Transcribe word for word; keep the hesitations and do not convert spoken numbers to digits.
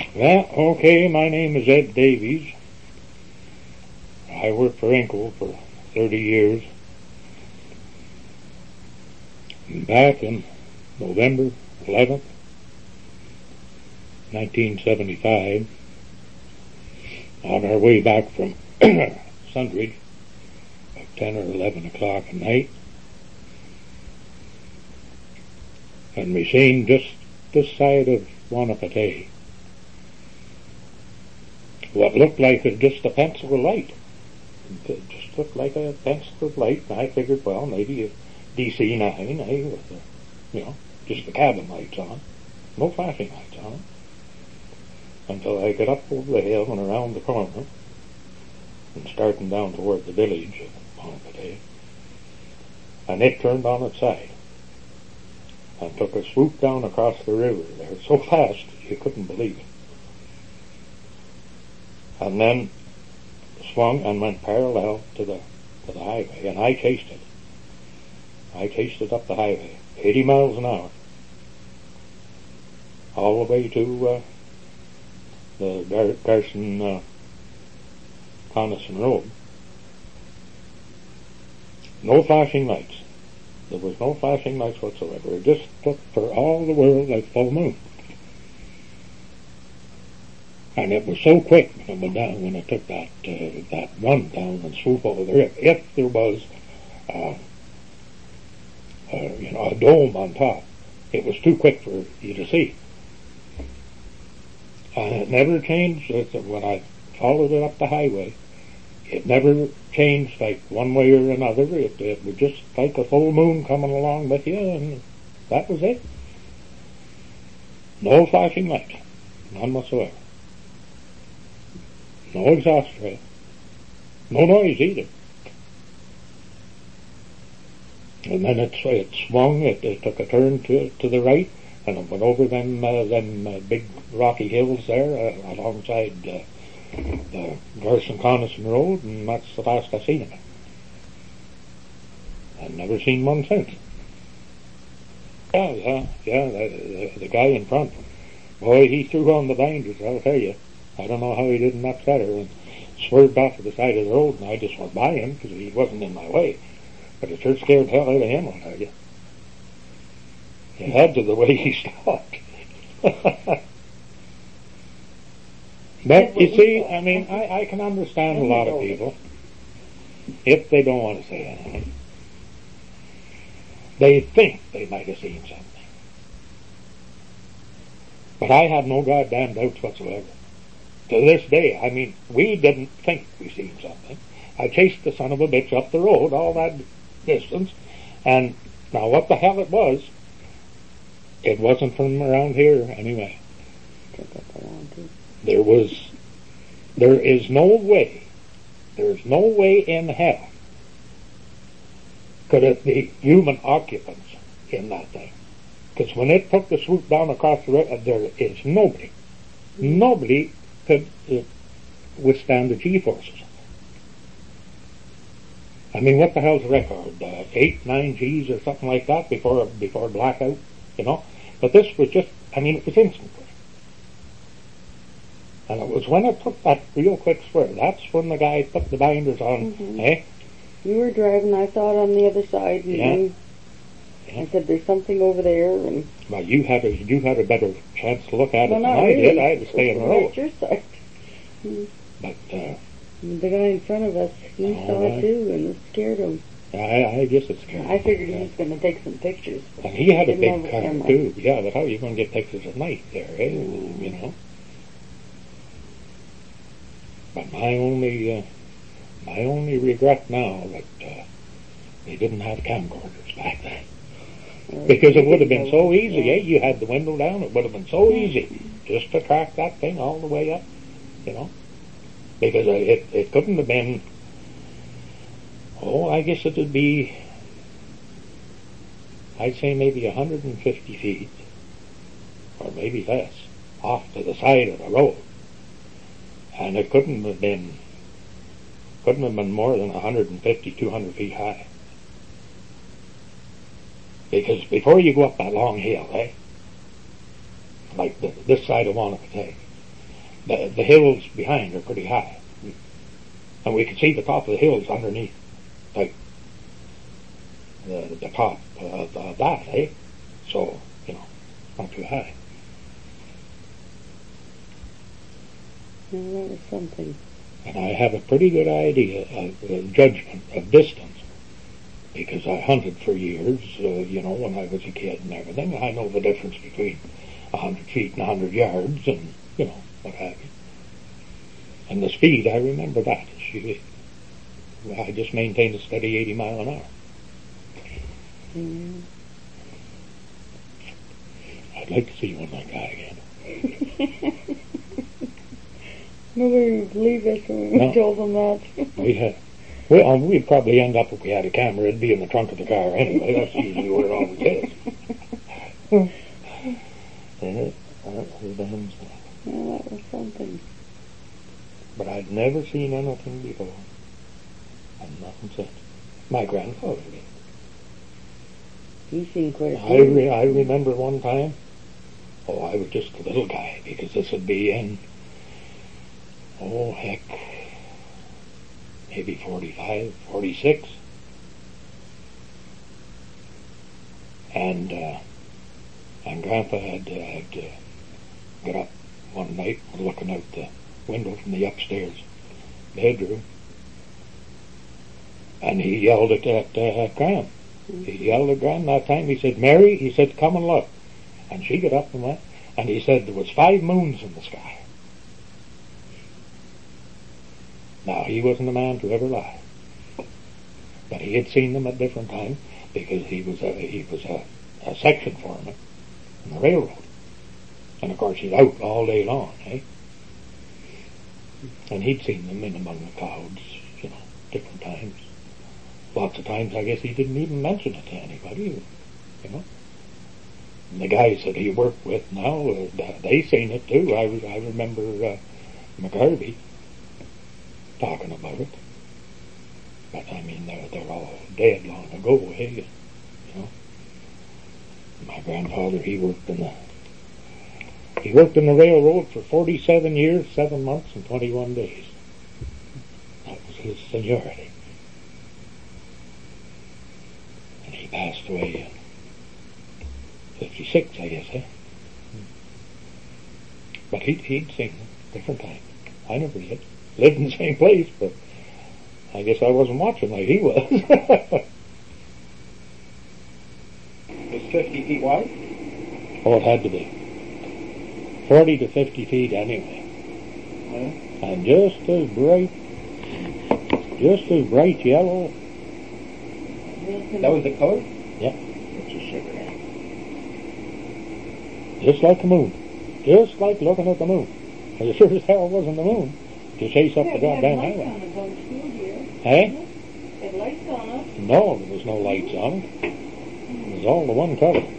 Well, okay, my name is Ed Davies. I worked for Inco for thirty years. Back in November eleventh, nineteen seventy-five, on our way back from Sundridge at ten or eleven o'clock at night, and we seen just this side of Wanapatay what looked like a, just a pencil of light. It just looked like a pencil of light, and I figured, well, maybe a D C nine, eh, with the, you know, just the cabin lights on, no flashing lights on it, until I got up over the hill and around the corner, and starting down toward the village of Wanapatay, and it turned on its side, and took a swoop down across the river there so fast you couldn't believe it. And then swung and went parallel to the to the highway, and I chased it. I chased it up the highway, eighty miles an hour, all the way to uh, the Gar- Garson uh, Coniston Road. No flashing lights. There was no flashing lights whatsoever. It just looked for all the world like full moon. And it was so quick when it went down, when it took that uh, that one down and swoop over the river. If there was, uh, uh, you know, a dome on top, it was too quick for you to see. And it never changed. When I followed it up the highway, it never changed like one way or another. It, it was just like a full moon coming along with you, and that was it. No flashing lights, none whatsoever. No exhaust trail. No noise either. And then it, it swung, it, it took a turn to to the right, and it went over them, uh, them uh, big rocky hills there uh, alongside uh, the Garson Coniston Road, and that's the last I seen of it. I've never seen one since. Yeah, yeah, yeah, the, the, the guy in front, boy, he threw on the binders, I'll tell you. I don't know how he didn't upset her, and swerved off to the side of the road, and I just went by him because he wasn't in my way. But it sure scared the hell out of him, I'll tell you. It had to the way he stopped. But you see, I mean, I, I can understand a lot of people if they don't want to say anything. They think they might have seen something. But I have no goddamn doubts whatsoever. To this day, I mean, we didn't think we seen something. I chased the son of a bitch up the road all that distance, and now what the hell it was, it wasn't from around here anyway. There was, there is no way, there's no way in hell could it be human occupants in that thing. Because when it took the swoop down across the river, there is nobody, nobody could uh, withstand the G-forces. I mean, what the hell's the record? Uh, eight, nine G's or something like that before before blackout, you know? But this was just, I mean, it was instantly. And it was when it took that real quick swerve, that's when the guy put the binders on, mm-hmm. eh? You were driving, I saw it on the other side, and yeah. you, yeah. I said, there's something over there, and... Well, you had a, you had a better chance to look at well, it than not I really. did. I had to stay in the road. Your side. But, uh... the guy in front of us, he oh, saw it too, and it scared him. I, I guess it's scared him. I figured he was going to take some pictures. And he had a big car, too. Yeah, but how are you going to get pictures at night there, eh? Mm. You know? But my only, uh, my only regret now that, uh, they didn't have camcorders back then. Because it would have been so easy, eh? You had the window down, it would have been so easy just to track that thing all the way up, you know? Because it, it couldn't have been, oh, I guess it would be, I'd say maybe one hundred fifty feet, or maybe less, off to the side of the road. And it couldn't have been, couldn't have been more than one hundred fifty, two hundred feet high. Because before you go up that long hill, eh, like the, this side of Wanapatay, the, the hills behind are pretty high. And we could see the top of the hills underneath, like the, the top of uh, that, eh? So, you know, not too high. No, that was something. And I have a pretty good idea of uh, judgment of distance, because I hunted for years, uh, you know, when I was a kid and everything. I know the difference between a hundred feet and a hundred yards and, you know, what have you. And the speed, I remember that. She, I just maintained a steady eighty mile an hour. Mm. I'd like to see one like that again. Nobody would believe us when we No. told them that. We had, well, we'd probably end up, if we had a camera, it'd be in the trunk of the car anyway. That's usually where it always is. Yeah, that was damn sad. Yeah, that was something. But I'd never seen anything before. And nothing since. My grandfather did. You've seen quite a I, few. re- I remember one time, oh, I was just a little guy, because this would be in, oh, heck, maybe forty-five, forty-six. And, uh, and Grandpa had, uh, had uh, got up one night looking out the window from the upstairs bedroom, and he yelled at, at, uh, at Gran. He yelled at Gran that time. He said, "Mary," he said, "come and look." And she got up and went, and he said there was five moons in the sky. Now, he wasn't a man to ever lie, but he had seen them at different times, because he was a, he was a, a section foreman in the railroad. And of course he's out all day long, eh? And he'd seen them in among the clouds, you know, different times. Lots of times I guess he didn't even mention it to anybody, you know. And the guys that he worked with now, uh, they seen it too. I, I remember uh, McGarvey talking about it. But I mean, they're, they're all dead long ago, eh? You know. My grandfather, he worked in the he worked in the railroad for forty-seven years, seven months, and twenty-one days. That was his seniority. And he passed away in fifty-six, I guess, eh? But he'd, he'd seen them different times. I never did. Lived in the same place, but I guess I wasn't watching like he was. It's fifty feet wide? Oh, it had to be. Forty to fifty feet anyway. Yeah. And just as bright, just as bright yellow. That was the color? Yeah. It's a sugar. Just like the moon. Just like looking at the moon. As sure as hell wasn't the moon to chase up Yeah, the they had goddamn lights highway. on it on school here. Eh? They had lights on it. No, there was no lights on it. It was all the one color.